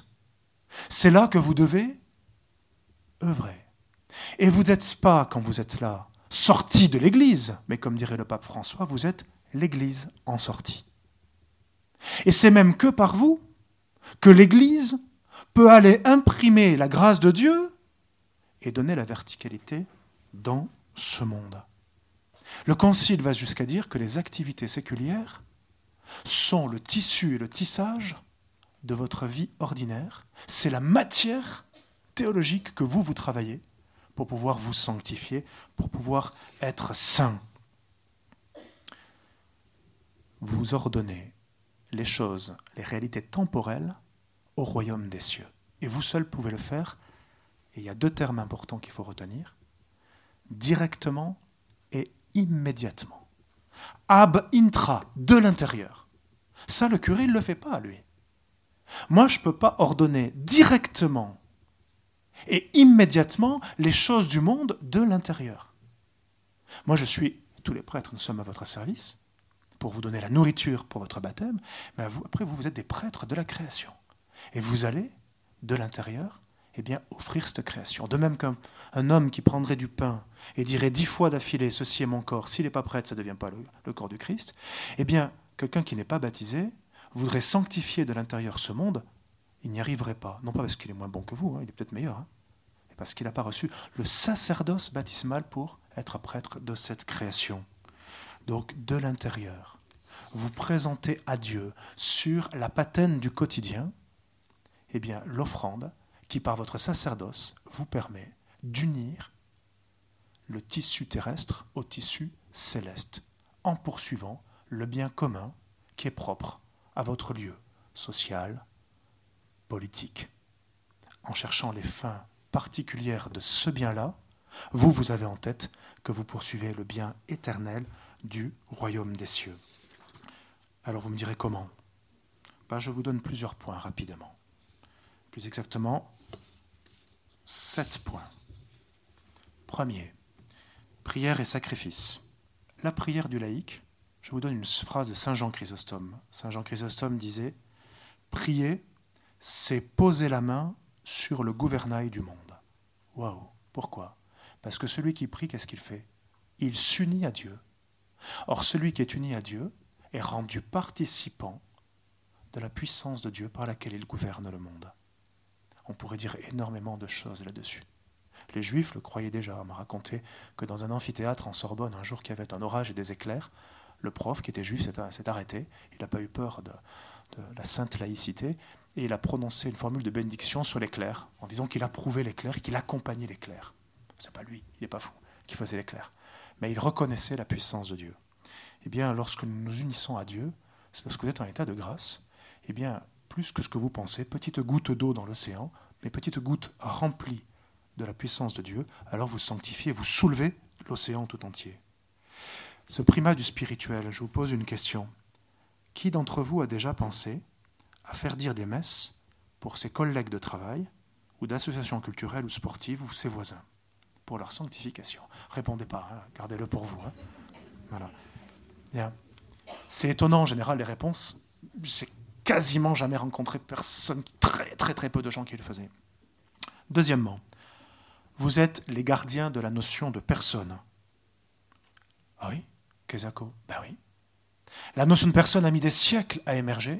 C'est là que vous devez œuvrer. Et vous n'êtes pas, quand vous êtes là, sortis de l'Église, mais comme dirait le pape François, vous êtes l'Église en sortie. Et c'est même que par vous que l'Église peut aller imprimer la grâce de Dieu et donner la verticalité dans ce monde. Le Concile va jusqu'à dire que les activités séculières sont le tissu et le tissage de votre vie ordinaire. C'est la matière théologique que vous, vous travaillez pour pouvoir vous sanctifier, pour pouvoir être saint. Vous ordonnez les choses, les réalités temporelles au royaume des cieux. Et vous seul pouvez le faire. Et il y a deux termes importants qu'il faut retenir. Directement et immédiatement. Ab intra, de l'intérieur. Ça, le curé, il ne le fait pas, lui. Moi, je ne peux pas ordonner directement et immédiatement les choses du monde de l'intérieur. Moi, je suis, tous les prêtres, nous sommes à votre service pour vous donner la nourriture pour votre baptême, mais vous, après, vous, vous êtes des prêtres de la création. Et vous allez, de l'intérieur, eh bien, offrir cette création. De même qu'un un homme qui prendrait du pain et dirait dix fois d'affilée, ceci est mon corps, s'il n'est pas prêtre, ça ne devient pas le, le corps du Christ, eh bien, quelqu'un qui n'est pas baptisé voudrait sanctifier de l'intérieur ce monde, il n'y arriverait pas. Non pas parce qu'il est moins bon que vous, hein, il est peut-être meilleur, hein, mais parce qu'il n'a pas reçu le sacerdoce baptismal pour être prêtre de cette création. Donc, de l'intérieur, vous présentez à Dieu sur la patène du quotidien, eh bien, l'offrande qui, par votre sacerdoce, vous permet d'unir le tissu terrestre au tissu céleste, en poursuivant le bien commun qui est propre à votre lieu social, politique. En cherchant les fins particulières de ce bien-là, vous, vous avez en tête que vous poursuivez le bien éternel du royaume des cieux. Alors vous me direz comment ? Ben, je vous donne plusieurs points rapidement. Plus exactement, sept points. Premier, prière et sacrifice. La prière du laïc, je vous donne une phrase de Saint Jean Chrysostome. Saint Jean Chrysostome disait « Prier, c'est poser la main sur le gouvernail du monde. » Waouh! Pourquoi? Parce que celui qui prie, qu'est-ce qu'il fait? Il s'unit à Dieu. Or, celui qui est uni à Dieu est rendu participant de la puissance de Dieu par laquelle il gouverne le monde. On pourrait dire énormément de choses là-dessus. Les Juifs le croyaient déjà. On m'a raconté que dans un amphithéâtre en Sorbonne, un jour qu'il y avait un orage et des éclairs, le prof, qui était juif, s'est arrêté. Il n'a pas eu peur de, de la sainte laïcité et il a prononcé une formule de bénédiction sur l'éclair en disant qu'il approuvait l'éclair et qu'il accompagnait l'éclair. C'est pas lui, il n'est pas fou, qui faisait l'éclair. Mais il reconnaissait la puissance de Dieu. Eh bien, lorsque nous nous unissons à Dieu, c'est parce que vous êtes en état de grâce, eh bien, plus que ce que vous pensez, petite goutte d'eau dans l'océan, mais petite goutte remplie de la puissance de Dieu, alors vous sanctifiez, vous soulevez l'océan tout entier. Ce primat du spirituel, je vous pose une question. Qui d'entre vous a déjà pensé à faire dire des messes pour ses collègues de travail ou d'associations culturelles ou sportives ou ses voisins, pour leur sanctification? Répondez pas, hein, gardez-le pour vous. Hein. Voilà. Bien. C'est étonnant en général les réponses. J'ai quasiment jamais rencontré personne, très très très peu de gens qui le faisaient. Deuxièmement, vous êtes les gardiens de la notion de personne. Ah oui, Kezako? Ben oui. La notion de personne a mis des siècles à émerger,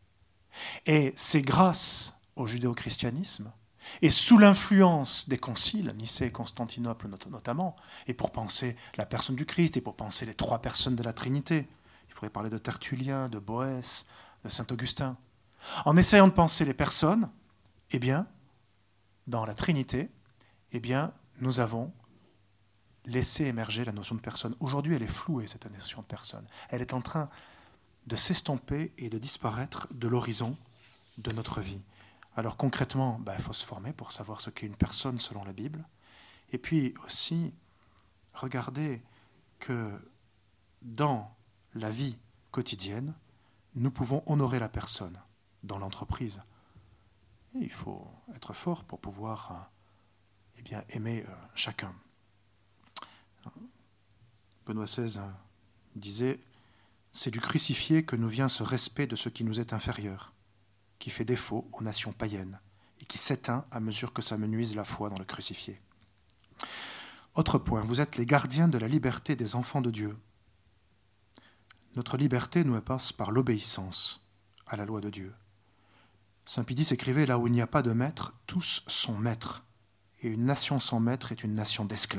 et c'est grâce au judéo-christianisme et sous l'influence des conciles, Nicée et Constantinople notamment, et pour penser la personne du Christ et pour penser les trois personnes de la Trinité. Il faudrait parler de Tertullien, de Boès, de Saint-Augustin. En essayant de penser les personnes, eh bien, dans la Trinité, eh bien, nous avons laissé émerger la notion de personne. Aujourd'hui, elle est flouée, cette notion de personne. Elle est en train de s'estomper et de disparaître de l'horizon de notre vie. Alors concrètement, bah, il faut se former pour savoir ce qu'est une personne selon la Bible. Et puis aussi, regardez que dans la vie quotidienne, nous pouvons honorer la personne dans l'entreprise. Et il faut être fort pour pouvoir euh, eh bien, aimer euh, chacun. Benoît seize disait « C'est du crucifié que nous vient ce respect de ce qui nous est inférieur, qui fait défaut aux nations païennes et qui s'éteint à mesure que ça menuise la foi dans le crucifié. » Autre point, vous êtes les gardiens de la liberté des enfants de Dieu. Notre liberté nous passe par l'obéissance à la loi de Dieu. Saint Pidis écrivait « Là où il n'y a pas de maître, tous sont maîtres, et une nation sans maître est une nation d'esclaves. »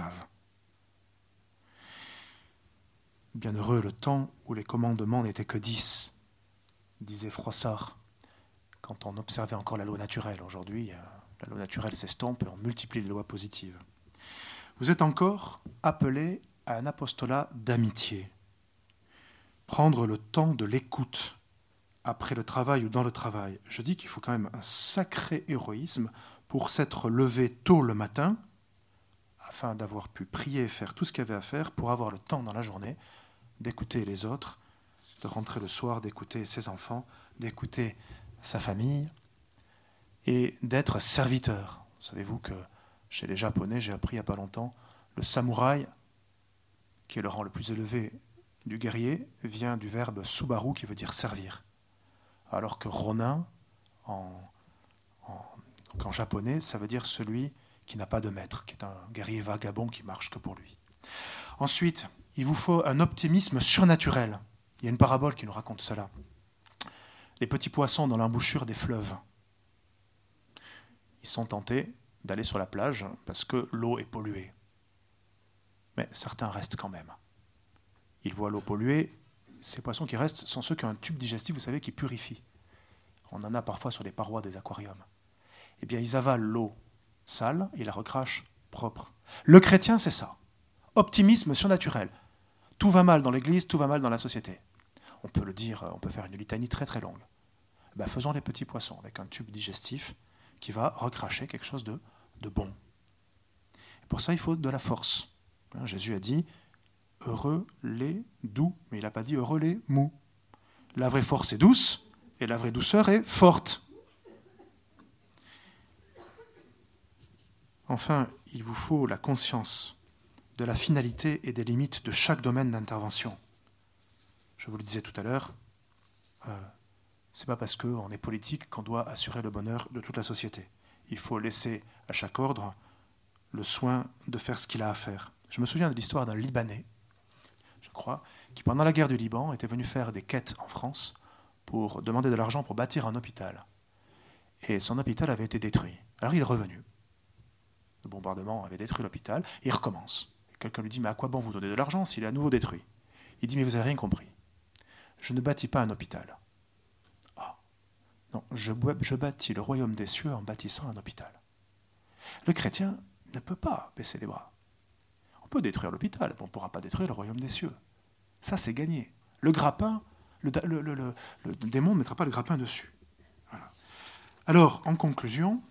Bienheureux le temps où les commandements n'étaient que dix, disait Froissart, quand on observait encore la loi naturelle. Aujourd'hui, la loi naturelle s'estompe et on multiplie les lois positives. Vous êtes encore appelés à un apostolat d'amitié. Prendre le temps de l'écoute après le travail ou dans le travail. Je dis qu'il faut quand même un sacré héroïsme pour s'être levé tôt le matin, afin d'avoir pu prier et faire tout ce qu'il y avait à faire, pour avoir le temps dans la journée d'écouter les autres, de rentrer le soir, d'écouter ses enfants, d'écouter sa famille, et d'être serviteur. Savez-vous que chez les Japonais, j'ai appris il n'y a pas longtemps, le samouraï, qui est le rang le plus élevé du guerrier, vient du verbe subaru, qui veut dire servir. Alors que ronin, en, en, en japonais, ça veut dire celui qui n'a pas de maître, qui est un guerrier vagabond qui marche que pour lui. Ensuite, il vous faut un optimisme surnaturel. Il y a une parabole qui nous raconte cela. Les petits poissons dans l'embouchure des fleuves. Ils sont tentés d'aller sur la plage parce que l'eau est polluée. Mais certains restent quand même. Ils voient l'eau polluée. Ces poissons qui restent sont ceux qui ont un tube digestif, vous savez, qui purifie. On en a parfois sur les parois des aquariums. Eh bien, ils avalent l'eau sale et la recrachent propre. Le chrétien, c'est ça. Optimisme surnaturel. Tout va mal dans l'Église, tout va mal dans la société. On peut le dire, on peut faire une litanie très très longue. Ben, faisons les petits poissons avec un tube digestif qui va recracher quelque chose de, de bon. Et pour ça, il faut de la force. Hein, Jésus a dit « heureux les doux », mais il n'a pas dit « heureux les mous ». La vraie force est douce et la vraie douceur est forte. Enfin, il vous faut la conscience de la finalité et des limites de chaque domaine d'intervention. Je vous le disais tout à l'heure, euh, ce n'est pas parce qu'on est politique qu'on doit assurer le bonheur de toute la société. Il faut laisser à chaque ordre le soin de faire ce qu'il a à faire. Je me souviens de l'histoire d'un Libanais, je crois, qui pendant la guerre du Liban était venu faire des quêtes en France pour demander de l'argent pour bâtir un hôpital. Et son hôpital avait été détruit. Alors il est revenu. Le bombardement avait détruit l'hôpital, et il recommence. Et quelqu'un lui dit « Mais à quoi bon vous donner de l'argent s'il est à nouveau détruit ?» Il dit « Mais vous n'avez rien compris. Je ne bâtis pas un hôpital. Ah. Non, je, je bâtis le royaume des cieux en bâtissant un hôpital. » Le chrétien ne peut pas baisser les bras. On peut détruire l'hôpital, mais on ne pourra pas détruire le royaume des cieux. Ça, c'est gagné. Le grappin, le, le, le, le, le démon ne mettra pas le grappin dessus. Voilà. Alors, en conclusion,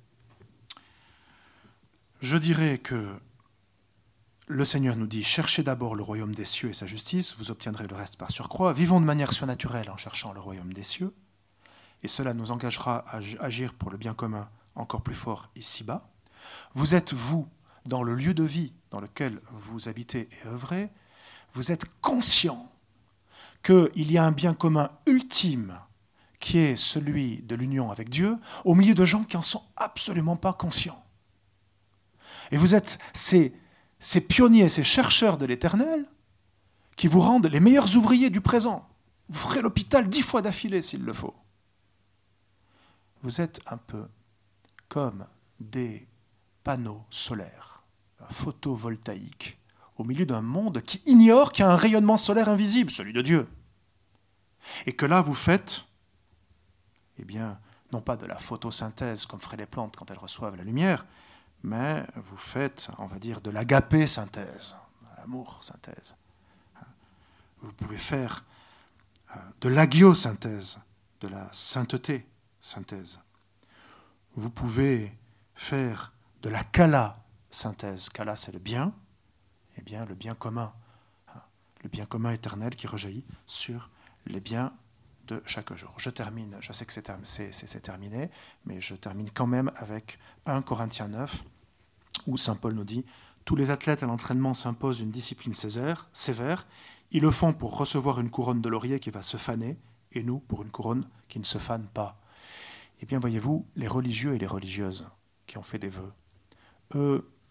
je dirais que le Seigneur nous dit « Cherchez d'abord le royaume des cieux et sa justice, vous obtiendrez le reste par surcroît. Vivons de manière surnaturelle en cherchant le royaume des cieux, et cela nous engagera à agir pour le bien commun encore plus fort ici-bas. Vous êtes, vous, dans le lieu de vie dans lequel vous habitez et œuvrez, vous êtes conscient qu'il y a un bien commun ultime qui est celui de l'union avec Dieu, au milieu de gens qui n'en sont absolument pas conscients. Et vous êtes ces, ces pionniers, ces chercheurs de l'éternel qui vous rendent les meilleurs ouvriers du présent. Vous ferez l'hôpital dix fois d'affilée s'il le faut. Vous êtes un peu comme des panneaux solaires, photovoltaïques, au milieu d'un monde qui ignore qu'il y a un rayonnement solaire invisible, celui de Dieu. Et que là, vous faites, eh bien, non pas de la photosynthèse comme feraient les plantes quand elles reçoivent la lumière, mais vous faites, on va dire, de l'agapé-synthèse, l'amour-synthèse. Vous pouvez faire de l'agiosynthèse, de la sainteté-synthèse. Vous pouvez faire de la kala-synthèse. Kala, c'est le bien, eh bien, le bien commun, le bien commun éternel qui rejaillit sur les biens de chaque jour. Je termine, je sais que c'est, c'est, c'est terminé, mais je termine quand même avec un Corinthiens neuf, où saint Paul nous dit « Tous les athlètes à l'entraînement s'imposent une discipline sévère, sévère. Ils le font pour recevoir une couronne de laurier qui va se faner, et nous pour une couronne qui ne se fane pas. » Eh bien, voyez-vous, les religieux et les religieuses qui ont fait des vœux, eux,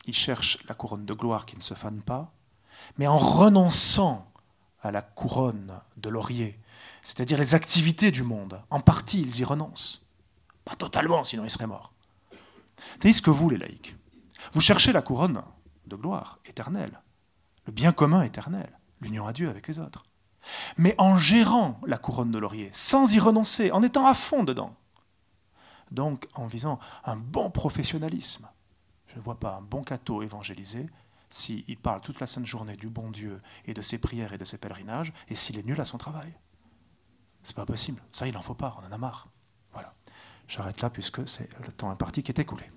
il cherche la couronne de gloire qui ne se fane pas, mais en renonçant à la couronne de laurier, c'est-à-dire les activités du monde. En partie, ils y renoncent. Pas totalement, sinon ils seraient morts. Tandis que vous, les laïcs, vous cherchez la couronne de gloire éternelle, le bien commun éternel, l'union à Dieu avec les autres. Mais en gérant la couronne de laurier, sans y renoncer, en étant à fond dedans. Donc, en visant un bon professionnalisme. Je ne vois pas un bon catho évangélisé s'il parle toute la sainte journée du bon Dieu et de ses prières et de ses pèlerinages, et s'il est nul à son travail. C'est pas possible. Ça, il n'en faut pas, on en a marre. Voilà. J'arrête là puisque c'est le temps imparti qui est écoulé.